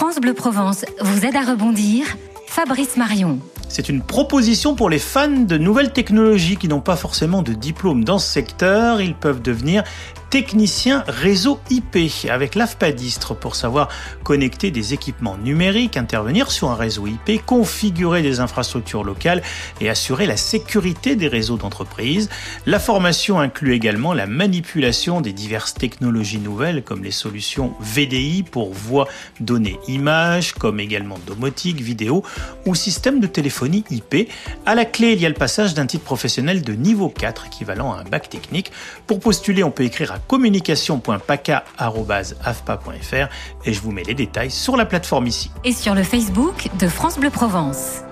France Bleu Provence vous aide à rebondir. Fabrice Marion. C'est une proposition pour les fans de nouvelles technologies qui n'ont pas forcément de diplôme dans ce secteur. Ils peuvent devenir techniciens réseau IP avec l'AFPADistre pour savoir connecter des équipements numériques, intervenir sur un réseau IP, configurer des infrastructures locales et assurer la sécurité des réseaux d'entreprise. La formation inclut également la manipulation des diverses technologies nouvelles comme les solutions VDI pour voix, données, images, comme également domotique, vidéo ou système de téléphonie IP. À la clé, il y a le passage d'un titre professionnel de niveau 4 équivalent à un bac technique. Pour postuler, on peut écrire à communication.paca@afpa.fr et je vous mets les détails sur la plateforme ici. Et sur le Facebook de France Bleu Provence.